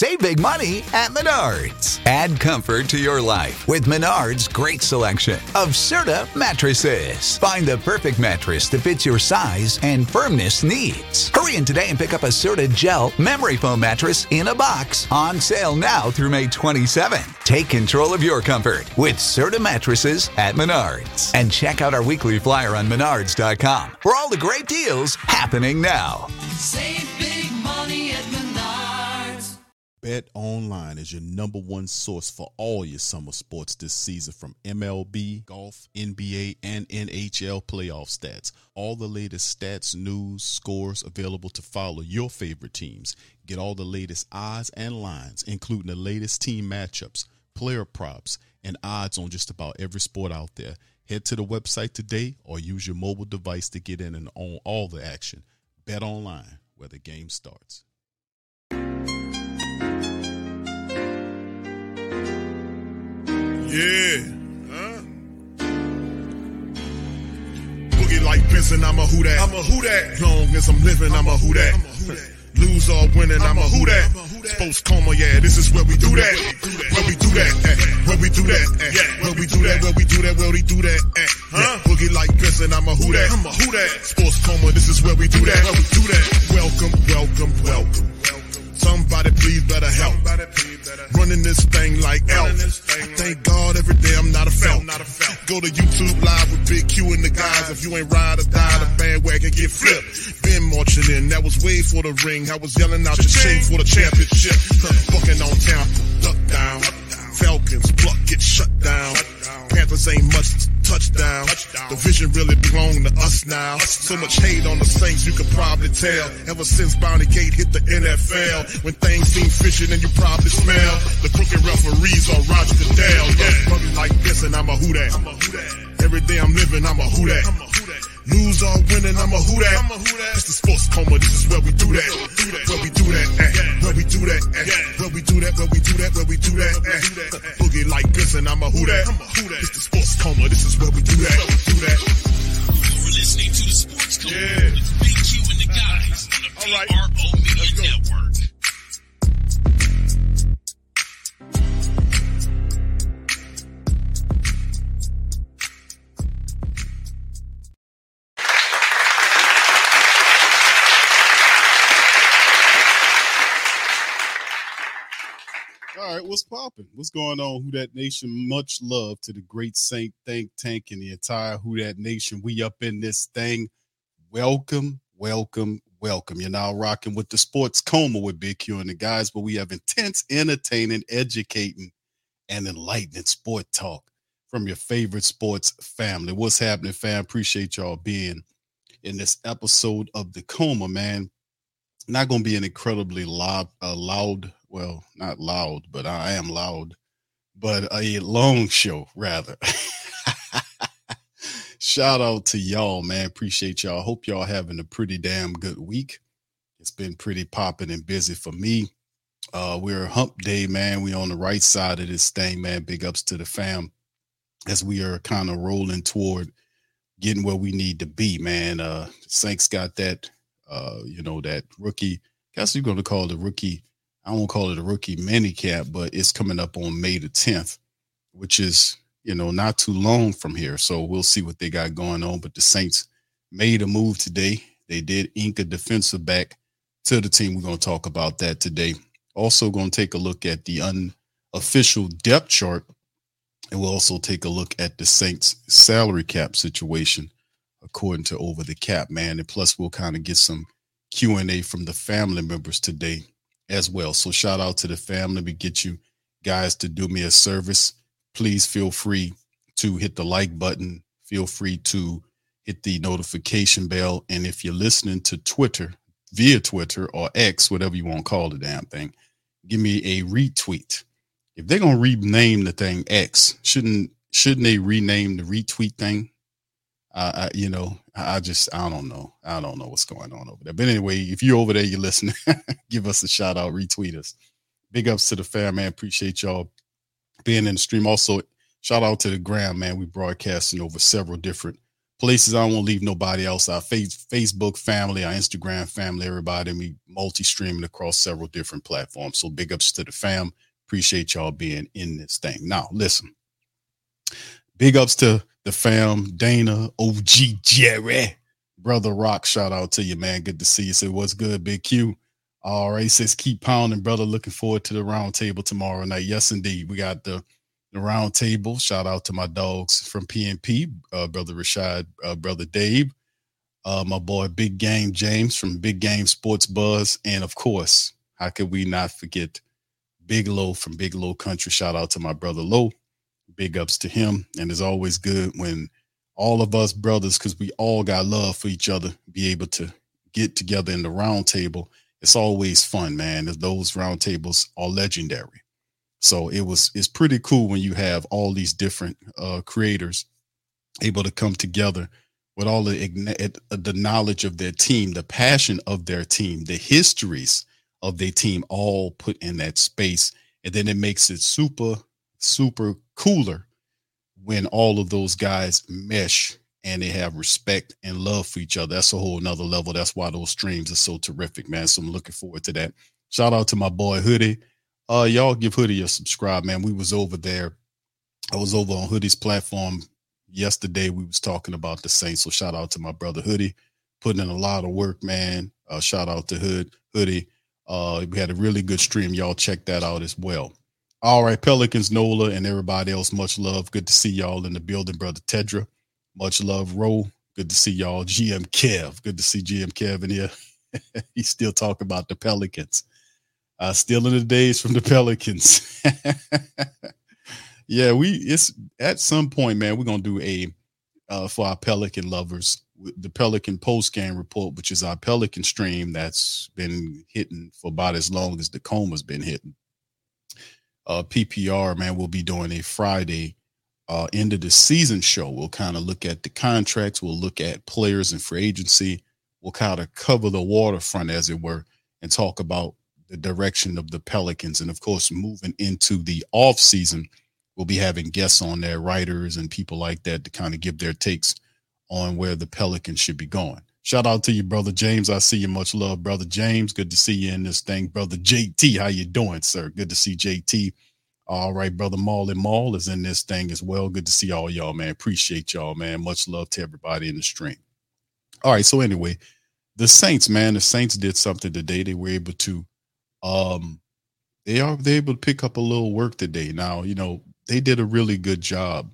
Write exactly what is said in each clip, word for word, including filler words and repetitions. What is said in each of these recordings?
Save big money at Menards. Add comfort to your life with Menards' great selection of Serta mattresses. Find the perfect mattress that fits your size and firmness needs. Hurry in today and pick up a Serta Gel memory foam mattress in a box, on sale now through May twenty-seventh. Take control of your comfort with Serta mattresses at Menards. And check out our weekly flyer on menards dot com for all the great deals happening now. Save big money at Menards. BetOnline is your number one source for all your summer sports this season, from M L B, golf, N B A, and N H L playoff stats. All the latest stats, news, scores available to follow your favorite teams. Get all the latest odds and lines, including the latest team matchups, player props, and odds on just about every sport out there. Head to the website today or use your mobile device to get in and on all the action. Bet online, where the game starts. Yeah. Huh? Boogie like Benson, I'm a who that. I'm a who that. Long as I'm living, I'm a who that. I'm a who that. Lose or winning, I'm a who that. Sports coma, yeah, this is where we do that. Where we do that, eh. Where we do that, eh. Where we do that, where we do that, where we do that, eh. Huh? Boogie like Benson, I'm a who that. I'm a who that. Sports coma, this is where we do that. Where we do that. Welcome, welcome, welcome. Somebody please better help. Running this thing like Elf. I thank God every day I'm not a felt. Go to YouTube Live with Big Q and the guys. If you ain't ride or die, the bandwagon get flipped. Been marching in, that was way for the ring. I was yelling out your shame for the championship. Fucking on town, duck down. Falcons, pluck, get shut down. Panthers ain't much touchdown. The vision really belong to us now. So much hate on the Saints, you could probably tell. Ever since Bounty Gate hit the N F L, when things seem fishy, then you probably smell the crooked referees or Roger Goodell. Yeah, brother like this, and I'm a who that. Every day I'm living, I'm a who that. Lose or winning, I'm a who that. It's the sports coma, this is where we do that. Where we do that, eh. Where we do that, eh. Where we do that, where we do that, where we do that, eh. Boogie like this, and I'm a who that. It's the sports coma, this is where we do that. Do that. You're listening to the Sports Coma yeah. with Big Q and the guys on the P R O Media Network. All right, what's popping? What's going on, Who Dat Nation? Much love to the great Saint Think Tank and the entire Who Dat Nation. We up in this thing. Welcome, welcome, welcome. You're now rocking with the Sports Coma with Big Q and the guys, but we have intense, entertaining, educating, and enlightening sport talk from your favorite sports family. What's happening, fam? Appreciate y'all being in this episode of the Coma, man. Not going to be an incredibly loud, uh, loud, well, not loud, but I am loud, but a long show, rather. Shout out to y'all, man. Appreciate y'all. Hope y'all having a pretty damn good week. It's been pretty popping and busy for me. Uh, we're hump day, man. We on the right side of this thing, man. Big ups to the fam as we are kind of rolling toward getting where we need to be, man. Uh, Saints got that, uh, you know, that rookie, I guess you're going to call it a rookie. I won't call it a rookie mini cap, but it's coming up on May the tenth, which is, you know, not too long from here. So we'll see what they got going on. But the Saints made a move today. They did ink a defensive back to the team. We're going to talk about that today. Also going to take a look at the unofficial depth chart. And we'll also take a look at the Saints salary cap situation, according to Over the Cap, man. And plus we'll kind of get some Q and A from the family members today as well. So shout out to the family. Let me get you guys to do me a service. Please feel free to hit the like button. Feel free to hit the notification bell. And if you're listening to Twitter, via Twitter or X, whatever you want to call the damn thing, give me a retweet. If they're going to rename the thing X, shouldn't shouldn't they rename the retweet thing? Uh, I, you know, I just, I don't know. I don't know what's going on over there. But anyway, if you're over there, you're listening, give us a shout out, retweet us. Big ups to the fam, man. Appreciate y'all being in the stream. Also, shout out to the gram, man. We broadcasting over several different places I won't leave nobody else. Our face, Facebook family, our Instagram family, everybody. And we multi-streaming across several different platforms. So big ups to the fam. Appreciate y'all being in this thing. Now, listen. Big ups to the fam, Dana, O G Jerry, Brother Rock. Shout out to you, man. Good to see you. Say, what's good, Big Q? All right, says keep pounding, brother. Looking forward to the round table tomorrow night. Yes, indeed. We got the, the round table. Shout out to my dogs from P N P, uh, Brother Rashad, uh, Brother Dave, uh, my boy Big Game James from Big Game Sports Buzz. And of course, how could we not forget Big Low from Big Low Country? Shout out to my brother Low. Big ups to him. And it's always good when all of us brothers, because we all got love for each other, be able to get together in the round table. It's always fun, man. Those round tables are legendary. So it was, it's pretty cool when you have all these different uh, creators able to come together with all the, the knowledge of their team, the passion of their team, the histories of their team, all put in that space. And then it makes it super, super cooler when all of those guys mesh and they have respect and love for each other. That's a whole nother level. That's why those streams are so terrific, man. So I'm looking forward to that. Shout out to my boy Hoodie. Uh, y'all give Hoodie a subscribe, man. We was over there. I was over on Hoodie's platform yesterday. We was talking about the Saints. So shout out to my brother Hoodie, putting in a lot of work, man. Uh, shout out to Hood Hoodie. Uh, we had a really good stream. Y'all check that out as well. All right, Pelicans, Nola, and everybody else, much love. Good to see y'all in the building, Brother Tedra. Much love, Ro. Good to see y'all. G M Kev. Good to see G M Kev in here. He's still talking about the Pelicans. Uh, still in the days from the Pelicans. Yeah, we it's at some point, man, we're going to do a, uh, for our Pelican lovers, the Pelican post-game report, which is our Pelican stream that's been hitting for about as long as the coma's been hitting. Uh, P P R, man, we'll be doing a Friday uh, end of the season show. We'll kind of look at the contracts. We'll look at players and free agency. We'll kind of cover the waterfront, as it were, and talk about the direction of the Pelicans. And, of course, moving into the off season, we'll be having guests on there, writers and people like that, to kind of give their takes on where the Pelicans should be going. Shout out to you, Brother James. I see you. Much love, Brother James. Good to see you in this thing. Brother J T, how you doing, sir? Good to see J T. All right, Brother Maul and Maul is in this thing as well. Good to see all y'all, man. Appreciate y'all, man. Much love to everybody in the stream. All right, so anyway, the Saints, man, the Saints did something today. They were able to, um, they are they able to pick up a little work today. Now, you know, they did a really good job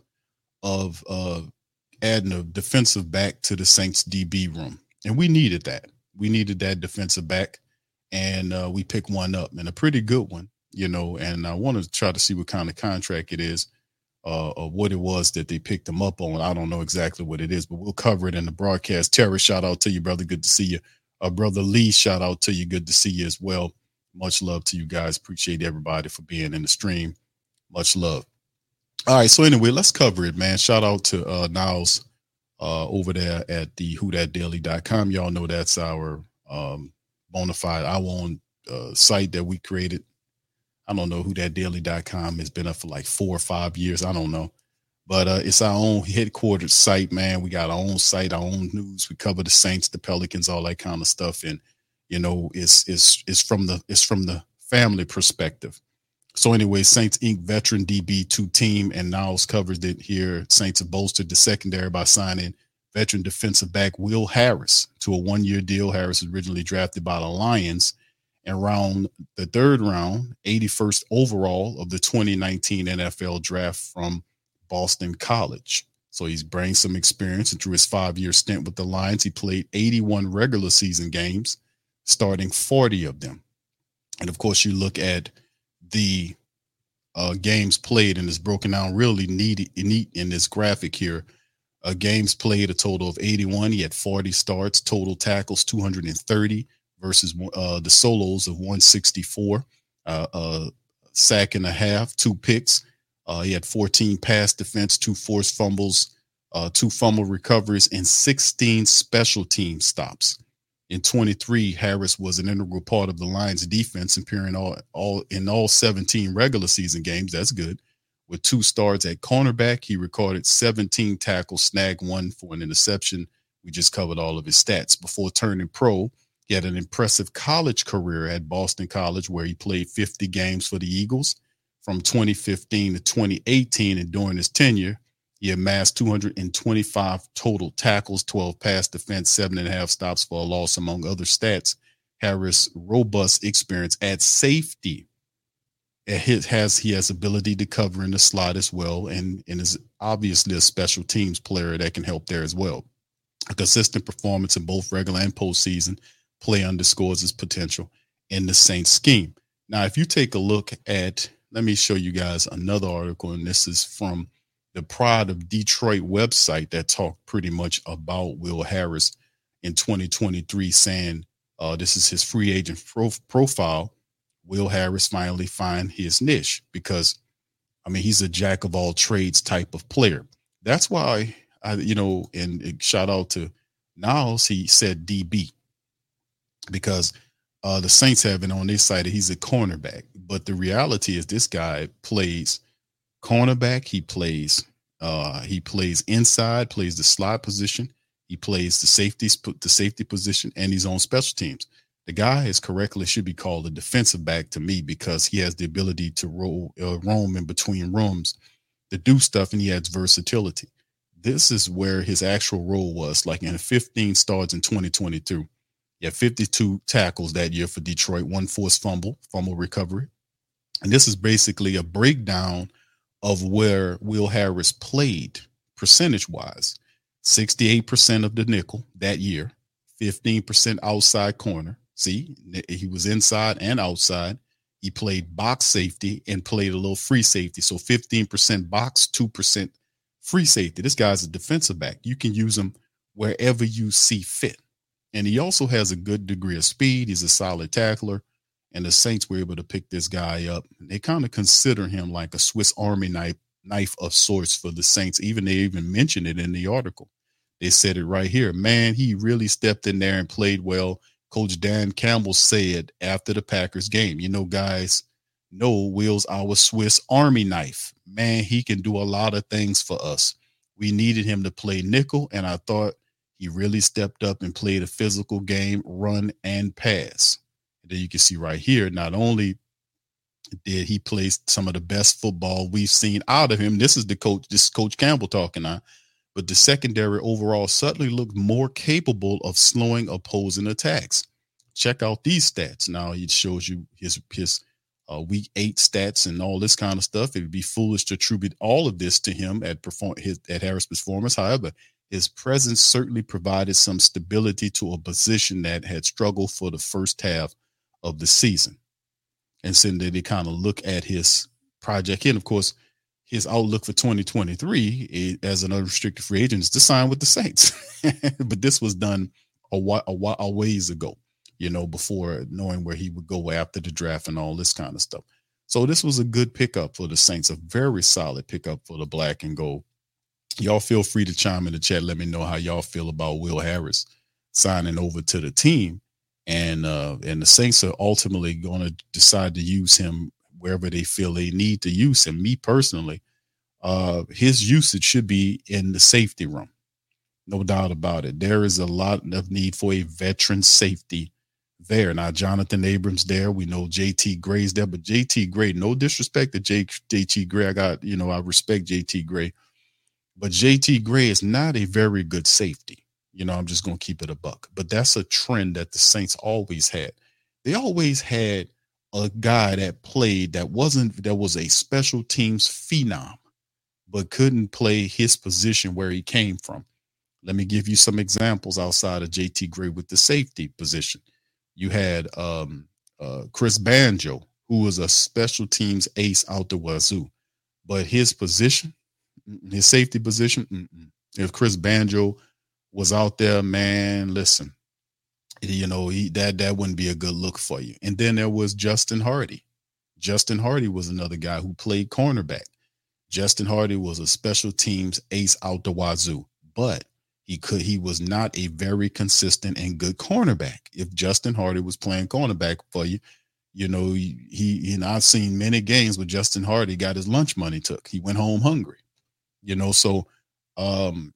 of uh, adding a defensive back to the Saints D B room. And we needed that. We needed that defensive back, and uh, we picked one up, and a pretty good one, you know, and I want to try to see what kind of contract it is uh, or what it was that they picked him up on. I don't know exactly what it is, but we'll cover it in the broadcast. Terry, shout out to you, brother. Good to see you. Uh, Brother Lee, shout out to you. Good to see you as well. Much love to you guys. Appreciate everybody for being in the stream. Much love. All right, so anyway, let's cover it, man. Shout out to uh, Niles. Uh, over there at the who dat daily dot com. Y'all know that's our um, bona fide, our own uh, site that we created. I don't know who dat daily dot com has been up for like four or five years. I don't know. But uh, it's our own headquartered site, man. We got our own site, our own news. We cover the Saints, the Pelicans, all that kind of stuff. And, you know, it's, it's, it's, from, the, it's from the family perspective. So anyway, Saints Incorporated veteran D B two team, and Niles covers it here. Saints have bolstered the secondary by signing veteran defensive back Will Harris to a one-year deal. Harris was originally drafted by the Lions and around the third round, eighty-first overall of the twenty nineteen N F L draft from Boston College. So he's bringing some experience, and through his five-year stint with the Lions, he played eighty-one regular season games, starting forty of them. And of course, you look at the uh, games played, and it's broken down really neat, neat in this graphic here. Uh, games played a total of eighty-one. He had forty starts, total tackles two hundred thirty versus uh, the solos of one sixty-four, uh, uh, sack and a half, two picks. Uh, he had fourteen pass defense, two forced fumbles, uh, two fumble recoveries, and sixteen special team stops. In twenty-three, Harris was an integral part of the Lions defense, appearing all, all in all seventeen regular season games. That's good. With two starts at cornerback, he recorded seventeen tackles, snagged one for an interception. We just covered all of his stats. Before turning pro, he had an impressive college career at Boston College, where he played fifty games for the Eagles from twenty fifteen to twenty eighteen. And during his tenure, he amassed two hundred twenty-five total tackles, twelve pass defense, seven and a half stops for a loss, among other stats. Harris' robust experience at safety It has he has ability to cover in the slot as well, and, and is obviously a special teams player that can help there as well. A consistent performance in both regular and postseason play underscores his potential in the Saints scheme. Now, if you take a look at, let me show you guys another article, and this is from the Pride of Detroit website that talked pretty much about Will Harris in twenty twenty-three, saying uh, this is his free agent pro- profile. Will Harris finally find his niche because, I mean, he's a jack of all trades type of player. That's why, I, you know, and shout out to Niles, he said D B because uh, the Saints have it on their side that he's a cornerback. But the reality is this guy plays cornerback. He plays uh, he plays inside, plays the slot position. He plays the safety, the safety position, and he's on special teams. The guy is correctly should be called a defensive back to me because he has the ability to roll, uh, roam in between rooms, to do stuff, and he has versatility. This is where his actual role was. Like in fifteen starts in twenty twenty-two, he had fifty-two tackles that year for Detroit, one forced fumble, fumble recovery. And this is basically a breakdown of where Will Harris played percentage-wise. sixty-eight percent of the nickel that year, fifteen percent outside corner. See, he was inside and outside. He played box safety and played a little free safety. So fifteen percent box, two percent free safety. This guy's a defensive back. You can use him wherever you see fit. And he also has a good degree of speed. He's a solid tackler. And the Saints were able to pick this guy up. They kind of consider him like a Swiss Army knife, knife of sorts for the Saints. Even they even mentioned it in the article. They said it right here. Man, he really stepped in there and played well. Coach Dan Campbell said after the Packers game, you know, guys, know Will's our Swiss Army knife. Man, he can do a lot of things for us. We needed him to play nickel, and I thought he really stepped up and played a physical game, run and pass. And then you can see right here, not only did he play some of the best football we've seen out of him. This is the coach, this is Coach Campbell talking now. But the secondary overall suddenly looked more capable of slowing opposing attacks. Check out these stats. Now it shows you his his uh, week eight stats and all this kind of stuff. It would be foolish to attribute all of this to him at perform his, at Harris' performance. However, his presence certainly provided some stability to a position that had struggled for the first half of the season. And so they kind of look at his project. And of course, his outlook for twenty twenty-three as an unrestricted free agent is to sign with the Saints. But this was done a, a, a ways ago, you know, before knowing where he would go after the draft and all this kind of stuff. So this was a good pickup for the Saints, a very solid pickup for the black and gold. Y'all feel free to chime in the chat. Let me know how y'all feel about Will Harris signing over to the team. And, uh, and the Saints are ultimately going to decide to use him wherever they feel they need to use him. Me personally, uh, his usage should be in the safety room. No doubt about it. There is a lot of need for a veteran safety there. Now, Jonathan Abrams there. We know J T Gray's there, but J T Gray, no disrespect to J T Gray. I got, you know, I respect J T Gray, but J T Gray is not a very good safety. You know, I'm just going to keep it a buck, but that's a trend that the Saints always had. They always had a guy that played that wasn't, that was a special teams phenom, but couldn't play his position where he came from. Let me give you some examples outside of J T Gray with the safety position. You had um, uh, Chris Banjo, who was a special teams ace out the wazoo, but his position, his safety position, mm-mm. If Chris Banjo was out there, man, listen, you know, he, that, that wouldn't be a good look for you. And then there was Justin Hardy. Justin Hardy was another guy who played cornerback. Justin Hardy was a special teams ace out the wazoo, but he could, he was not a very consistent and good cornerback. If Justin Hardy was playing cornerback for you, You know, he, he you know, I've seen many games where Justin Hardy got his lunch money took. He went home hungry, you know, so um,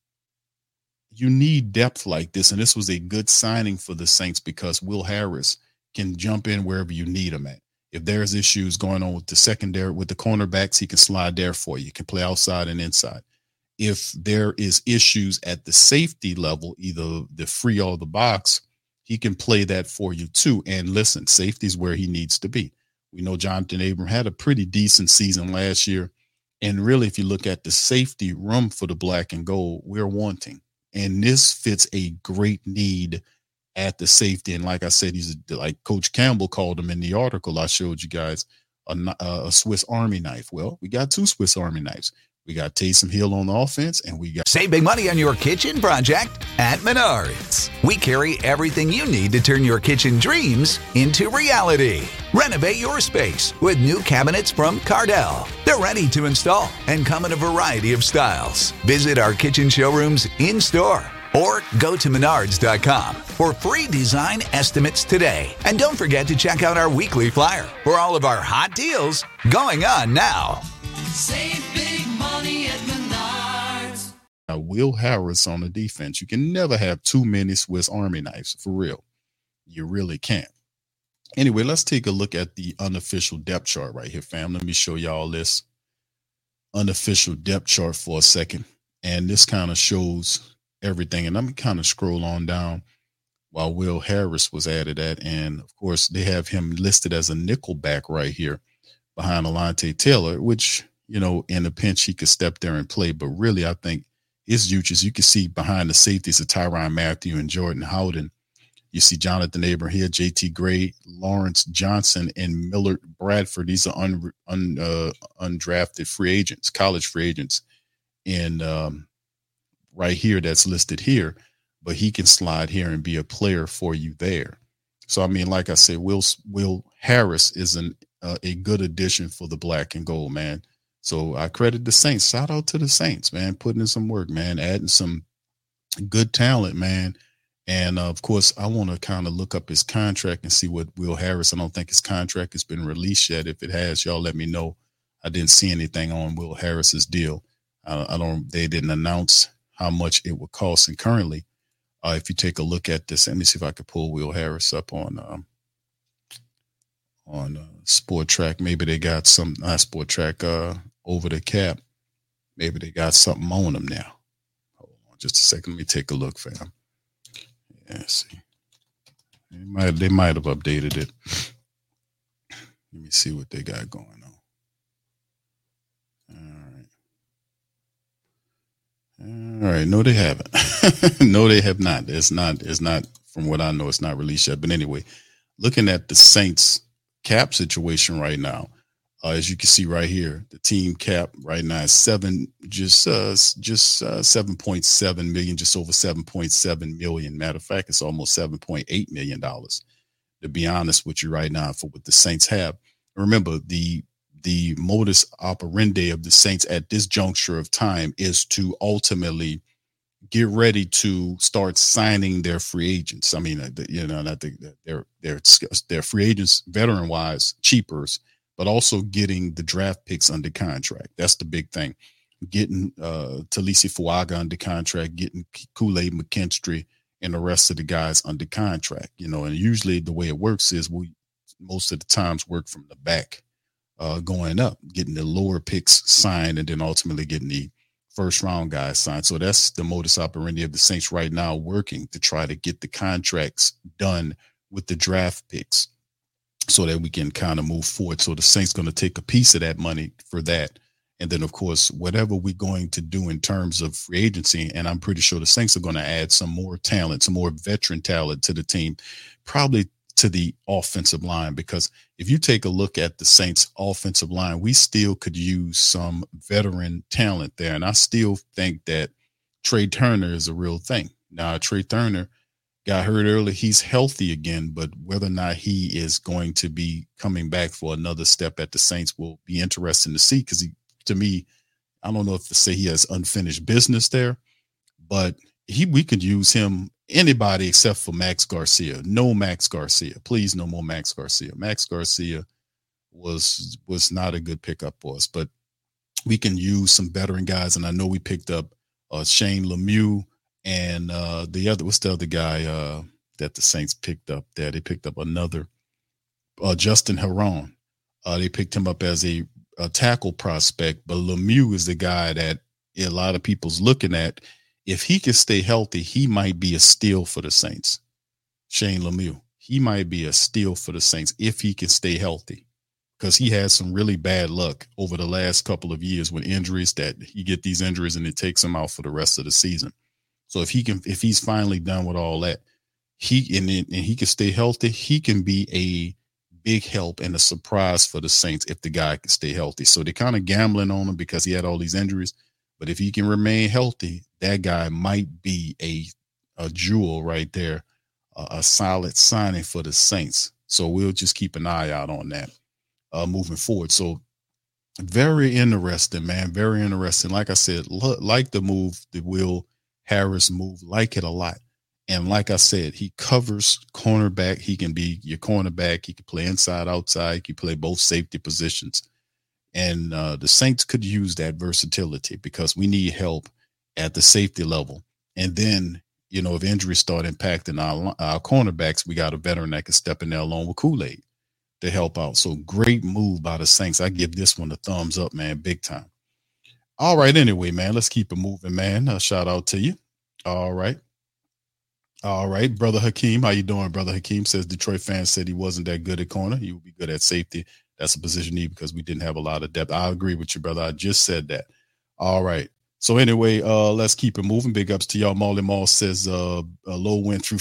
you need depth like this. And this was a good signing for the Saints because Will Harris can jump in wherever you need him at. If there's issues going on with the secondary, with the cornerbacks, he can slide there for you. He can play outside and inside. If there is issues at the safety level, either the free or the box, he can play that for you too. And listen, safety is where he needs to be. We know Jonathan Abram had a pretty decent season last year. And really, if you look at the safety room for the black and gold, we're wanting. And this fits a great need at the safety. And like I said, he's a, like Coach Campbell called him in the article I showed you guys, a, a Swiss Army knife. Well, we got two Swiss Army knives. We got Taysom Hill on the offense, and we got... Save big money on your kitchen project at Menards. We carry everything you need to turn your kitchen dreams into reality. Renovate your space with new cabinets from Cardell. They're ready to install and come in a variety of styles. Visit our kitchen showrooms in-store or go to menards dot com for free design estimates today. And don't forget to check out our weekly flyer for all of our hot deals going on now. Save big money at Menards. Now, Will Harris on the defense. You can never have too many Swiss Army knives, for real. You really can't. Anyway, let's take a look at the unofficial depth chart right here, fam. Let me show y'all this unofficial depth chart for a second. And this kind of shows everything. And I'm kind of scroll on down while Will Harris was added at. And, of course, they have him listed as a nickel back right here behind Alontae Taylor, which, you know, in a pinch, he could step there and play. But really, I think his futures, you can see behind the safeties of Tyrann Mathieu and Jordan Howden. You see Jonathan Abram here, J T Gray, Lawrence Johnson, and Millard Bradford. These are un, un, uh, undrafted free agents, college free agents. And um, right here, that's listed here. But he can slide here and be a player for you there. So, I mean, like I said, Will, Will Harris is an, uh, a good addition for the black and gold, man. So I credit the Saints. Shout out to the Saints, man, putting in some work, man, adding some good talent, man. And, uh, of course, I want to kind of look up his contract and see what Will Harris, I don't think his contract has been released yet. If it has, y'all let me know. I didn't see anything on Will Harris's deal. Uh, I don't, they didn't announce how much it would cost. And currently, uh, if you take a look at this, let me see if I could pull Will Harris up on, um, on uh, Sport Track. Maybe they got some, not Sport Track, uh, over the cap. Maybe they got something on them now. Hold on just a second. Let me take a look, fam. Yeah, see. They might, they might have updated it. Let me see what they got going on. All right. All right. No, they haven't. No, they have not. It's not, it's not, from what I know, it's not released yet. But anyway, looking at the Saints cap situation right now, uh, as you can see right here, the team cap right now is seven, just uh, just uh, seven point seven million, just over seven point seven million. Matter of fact, it's almost seven point eight million dollars. To be honest with you right now, for what the Saints have. Remember, the the modus operandi of the Saints at this juncture of time is to ultimately get ready to start signing their free agents. I mean, you know, not the, they're they're they're free agents, veteran wise, cheapers, but also getting the draft picks under contract. That's the big thing. Getting uh, Talisi Fuaga under contract, getting Kool-Aid McKinstry and the rest of the guys under contract. You know, and usually the way it works is we most of the times work from the back, uh, going up, getting the lower picks signed, and then ultimately getting the first round guys signed. So that's the modus operandi of the Saints right now, working to try to get the contracts done with the draft picks so that we can kind of move forward. So the Saints going to take a piece of that money for that. And then, of course, whatever we're going to do in terms of free agency, and I'm pretty sure the Saints are going to add some more talent, some more veteran talent to the team, probably to the offensive line, because if you take a look at the Saints offensive line, we still could use some veteran talent there. And I still think that Trey Turner is a real thing. Now, Trey Turner got hurt early. He's healthy again, but whether or not he is going to be coming back for another step at the Saints will be interesting to see, because he, to me, I don't know if to say he has unfinished business there, but he we could use him, anybody except for Max Garcia. No Max Garcia. Please, no more Max Garcia. Max Garcia was was not a good pickup for us, but we can use some veteran guys. And I know we picked up uh, Shane Lemieux and uh, the other, what's the other guy uh, that the Saints picked up there? They picked up another, uh, Justin Herron. Uh, they picked him up as a, a tackle prospect, but Lemieux is the guy that a lot of people's looking at. If he can stay healthy, he might be a steal for the Saints. Shane Lemieux, he might be a steal for the Saints if he can stay healthy, because he has some really bad luck over the last couple of years with injuries, that he get these injuries and it takes him out for the rest of the season. So if he can, if he's finally done with all that, he and, and he can stay healthy, he can be a big help and a surprise for the Saints if the guy can stay healthy. So they're kind of gambling on him because he had all these injuries. But if he can remain healthy, that guy might be a, a jewel right there, a, a solid signing for the Saints. So we'll just keep an eye out on that uh, moving forward. So very interesting, man. Very interesting. Like I said, lo- like the move, the Will Harris move, like it a lot. And like I said, he covers cornerback. He can be your cornerback. He can play inside, outside. He can play both safety positions. And uh, the Saints could use that versatility because we need help at the safety level. And then, you know, if injuries start impacting our, our cornerbacks, we got a veteran that can step in there along with Kool-Aid to help out. So great move by the Saints. I give this one a thumbs up, man, big time. All right. Anyway, man, let's keep it moving, man. A shout out to you. All right. All right. Brother Hakeem. How you doing, Brother Hakeem? Says Detroit fans said he wasn't that good at corner. He would be good at safety. That's a position need because we didn't have a lot of depth. I agree with you, brother. I just said that. All right. So anyway, uh, let's keep it moving. Big ups to y'all. Marley Mall says uh, Low went through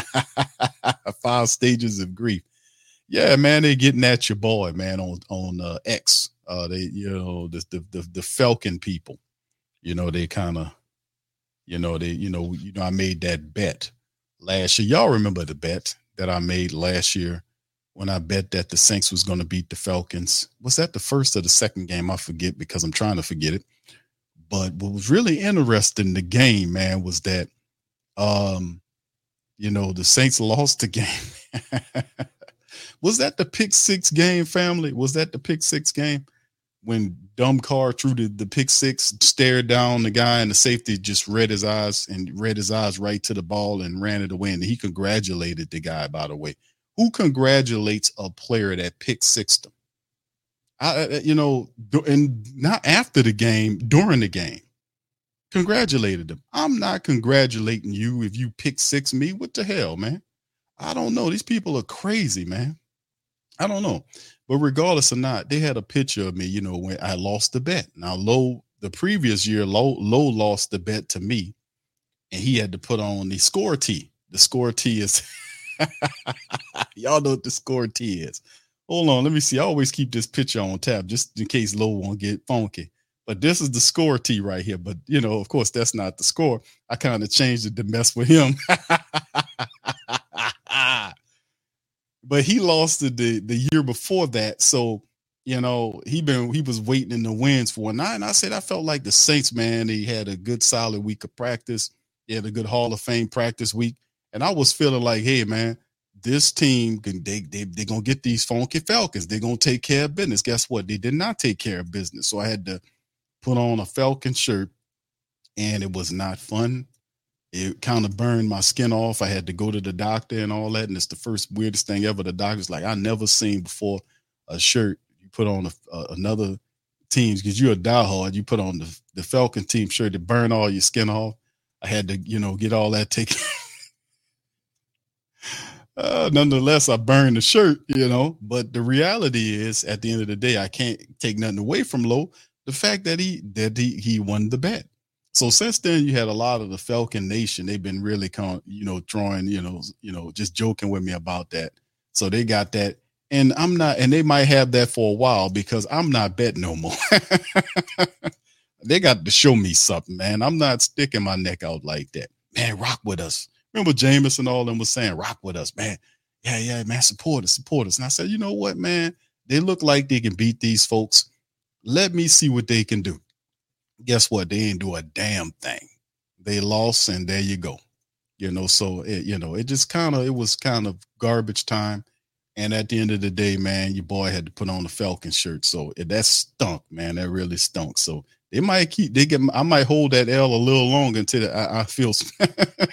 five stages of grief. Yeah, man, they're getting at your boy, man, on on uh, X. Uh, they, you know, the the the, the Falcon people. You know, they kind of, you know, they, you know, you know, I made that bet last year. Y'all remember the bet that I made last year when I bet that the Saints was going to beat the Falcons? Was that the first or the second game? I forget because I'm trying to forget it. But what was really interesting in the game, man, was that, um, you know, the Saints lost the game. Was that the pick six game, family? Was that the pick six game when Dumb Carr threw the, the pick six, stared down the guy, and the safety just read his eyes and read his eyes right to the ball and ran it away? And he congratulated the guy, by the way. Who congratulates a player that pick sixed them? I, you know, and not after the game, during the game, congratulated them. I'm not congratulating you if you pick six me. What the hell, man? I don't know. These people are crazy, man. I don't know. But regardless or not, they had a picture of me, you know, when I lost the bet. Now, Low, the previous year, Low, Low lost the bet to me, and he had to put on the score tee. The score tee is, y'all know what the score tee is. Hold on, let me see. I always keep this picture on tap just in case Low won't get funky. But this is the score tee right here. But, you know, of course, that's not the score. I kind of changed it to mess with him. But he lost it the, the year before that. So, you know, he been he was waiting in the wings for a night. And I said, I felt like the Saints, man, they had a good solid week of practice. They had a good Hall of Fame practice week. And I was feeling like, hey, man, this team, can they, they, they're going to get these funky Falcons. They're going to take care of business. Guess what? They did not take care of business. So I had to put on a Falcon shirt, and it was not fun. It kind of burned my skin off. I had to go to the doctor and all that. And it's the first weirdest thing ever. The doctor's like, I never seen before a shirt you put on a, uh, another team's, because you're a diehard. You put on the, the Falcon team shirt to burn all your skin off. I had to, you know, get all that taken. Uh, nonetheless, I burned the shirt, you know, but the reality is at the end of the day, I can't take nothing away from Low. The fact that he, that he, he won the bet. So since then, you had a lot of the Falcon Nation. They've been really, con- you know, throwing, you know, you know, just joking with me about that. So they got that, and I'm not, and they might have that for a while because I'm not betting no more. They got to show me something, man. I'm not sticking my neck out like that, man. Rock with us. Remember Jameis and all them was saying, rock with us, man. Yeah, yeah, man. Support us, support us. And I said, you know what, man? They look like they can beat these folks. Let me see what they can do. Guess what? They ain't do a damn thing. They lost, and there you go. You know, so it, you know, it just kind of it was kind of garbage time. And at the end of the day, man, your boy had to put on the Falcon shirt. So it, that stunk, man. That really stunk. So they might keep they get I might hold that L a little longer until I, I feel some,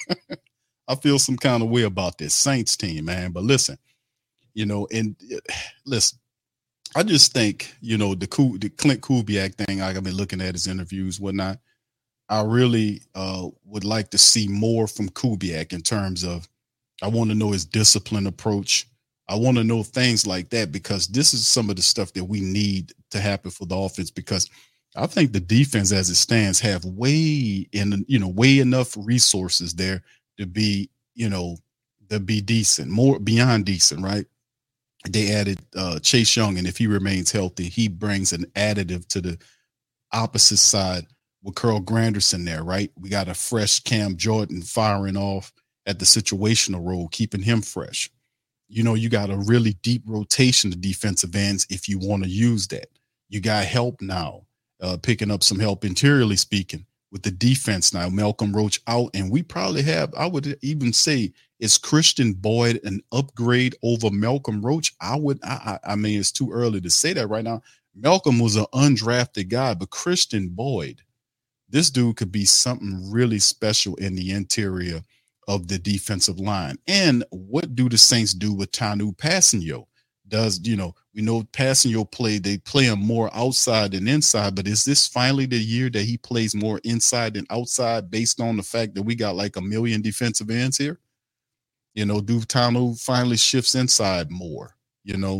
I feel some kind of way about this Saints team, man. But listen, you know, and listen, I just think, you know, the the Clint Kubiak thing, I've been looking at his interviews, whatnot. I really uh, would like to see more from Kubiak in terms of, I want to know his discipline approach. I want to know things like that, because this is some of the stuff that we need to happen for the offense, because I think the defense as it stands have way in, you know, way enough resources there to be, you know, to be decent, more beyond decent, right? They added uh, Chase Young, and if he remains healthy, he brings an additive to the opposite side with Carl Granderson there, right? We got a fresh Cam Jordan firing off at the situational role, keeping him fresh. You know, you got a really deep rotation of defensive ends if you want to use that. You got help now, uh, picking up some help interiorly speaking with the defense now. Malcolm Roach out, and we probably have, I would even say, is Christian Boyd an upgrade over Malcolm Roach? I would, I, I mean, it's too early to say that right now. Malcolm was an undrafted guy, but Christian Boyd, this dude could be something really special in the interior of the defensive line. And what do the Saints do with Tanu Passanio? Does, you know, we know Passanio play, they play him more outside than inside, but is this finally the year that he plays more inside than outside based on the fact that we got like a million defensive ends here? You know, do Tanu finally shifts inside more, you know,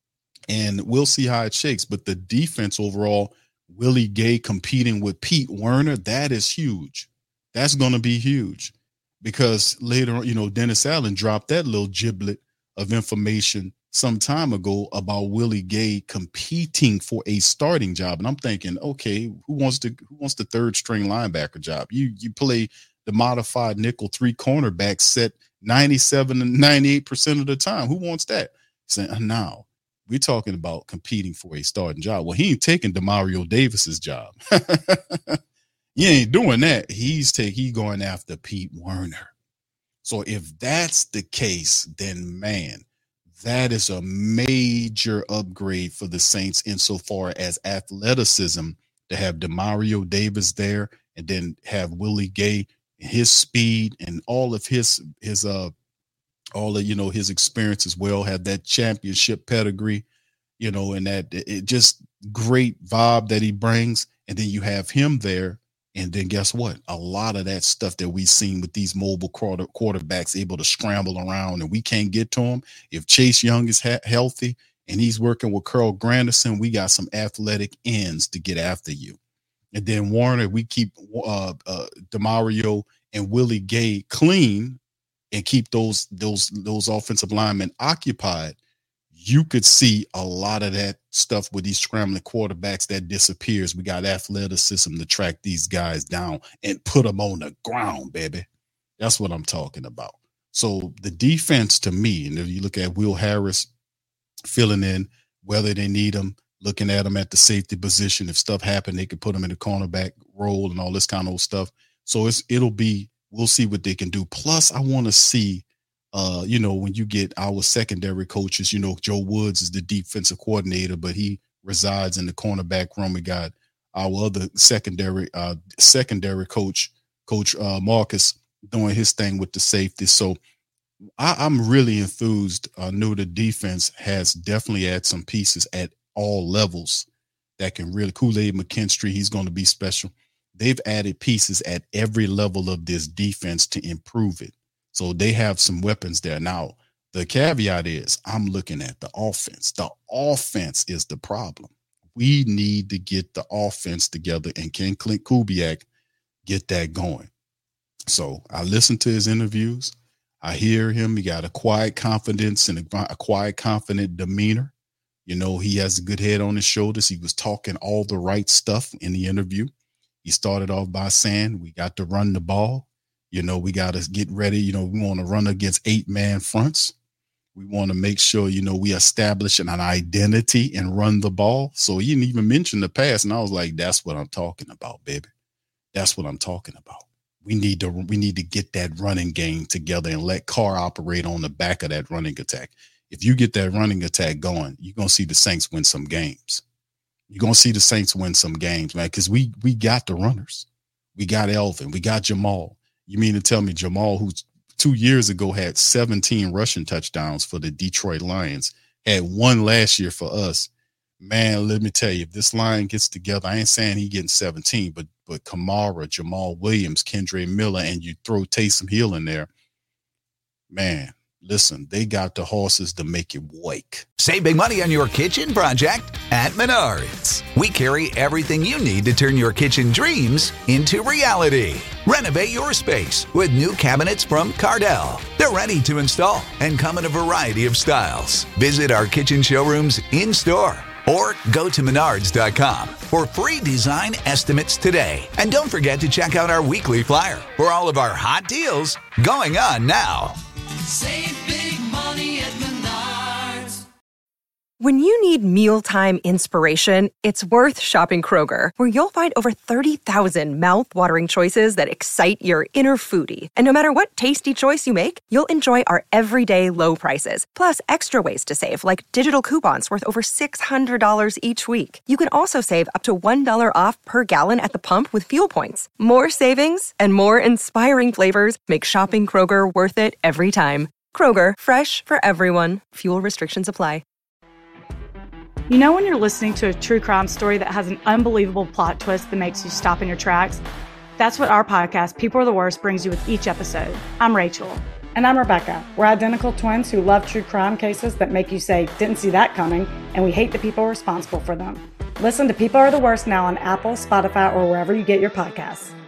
and we'll see how it shakes. But the defense overall, Willie Gay competing with Pete Werner, that is huge. That's going to be huge, because later on, you know, Dennis Allen dropped that little giblet of information some time ago about Willie Gay competing for a starting job. And I'm thinking, okay, who wants to, who wants the third string linebacker job? You, you play the modified nickel three cornerback set ninety-seven and ninety-eight percent of the time. Who wants that? Saying, now we're talking about competing for a starting job. Well, he ain't taking DeMario Davis's job. He ain't doing that. He's take he going after Pete Werner. So if that's the case, then man, that is a major upgrade for the Saints insofar as athleticism, to have DeMario Davis there and then have Willie Gay, his speed and all of his his uh all of, you know, his experience as well, have that championship pedigree, you know, and that it just great vibe that he brings. And then you have him there. And then guess what? A lot of that stuff that we've seen with these mobile quarter, quarterbacks able to scramble around and we can't get to him. If Chase Young is ha- healthy and he's working with Carl Granderson, we got some athletic ends to get after you. And then Warner, we keep uh, uh, DeMario and Willie Gay clean and keep those those those offensive linemen occupied. You could see a lot of that stuff with these scrambling quarterbacks that disappears. We got athleticism to track these guys down and put them on the ground, baby. That's what I'm talking about. So the defense, to me, and if you look at Will Harris filling in, whether they need him, looking at him at the safety position, if stuff happened, they could put him in the cornerback role and all this kind of stuff. So it's it'll be, we'll see what they can do. Plus, I want to see, Uh, you know, when you get our secondary coaches, you know, Joe Woods is the defensive coordinator, but he resides in the cornerback room. We got our other secondary, uh, secondary coach, Coach uh, Marcus, doing his thing with the safety. So I, I'm really enthused. I know the defense has definitely had some pieces at all levels that can really, Kool-Aid McKinstry, he's going to be special. They've added pieces at every level of this defense to improve it. So they have some weapons there. Now, the caveat is I'm looking at the offense. The offense is the problem. We need to get the offense together, and can Clint Kubiak get that going? So I listen to his interviews. I hear him. He got a quiet confidence and a, a quiet, confident demeanor. You know, he has a good head on his shoulders. He was talking all the right stuff in the interview. He started off by saying, we got to run the ball. You know, we got to get ready. You know, we want to run against eight man fronts. We want to make sure, you know, we establish an identity and run the ball. So he didn't even mention the pass. And I was like, that's what I'm talking about, baby. That's what I'm talking about. We need to we need to get that running game together and let Carr operate on the back of that running attack. If you get that running attack going, you're gonna see the Saints win some games. You're gonna see the Saints win some games, man, because we we got the runners. We got Elvin, we got Jamal. You mean to tell me Jamal, who's two years ago had seventeen rushing touchdowns for the Detroit Lions, had one last year for us? Man, let me tell you, if this line gets together, I ain't saying he getting seventeen, but but Kamara, Jamal Williams, Kendre Miller, and you throw Taysom Hill in there, man, listen, they got the horses to make it wake. Save big money on your kitchen project at Menards. We carry everything you need to turn your kitchen dreams into reality. Renovate your space with new cabinets from Cardell. They're ready to install and come in a variety of styles. Visit our kitchen showrooms in-store or go to menards dot com for free design estimates today. And don't forget to check out our weekly flyer for all of our hot deals going on now. Save big money at Menards. When you need mealtime inspiration, it's worth shopping Kroger, where you'll find over thirty thousand mouth-watering choices that excite your inner foodie. And no matter what tasty choice you make, you'll enjoy our everyday low prices, plus extra ways to save, like digital coupons worth over six hundred dollars each week. You can also save up to one dollar off per gallon at the pump with fuel points. More savings and more inspiring flavors make shopping Kroger worth it every time. Kroger, fresh for everyone. Fuel restrictions apply. You know when you're listening to a true crime story that has an unbelievable plot twist that makes you stop in your tracks? That's what our podcast, People Are the Worst, brings you with each episode. I'm Rachel. And I'm Rebecca. We're identical twins who love true crime cases that make you say, didn't see that coming, and we hate the people responsible for them. Listen to People Are the Worst now on Apple, Spotify, or wherever you get your podcasts.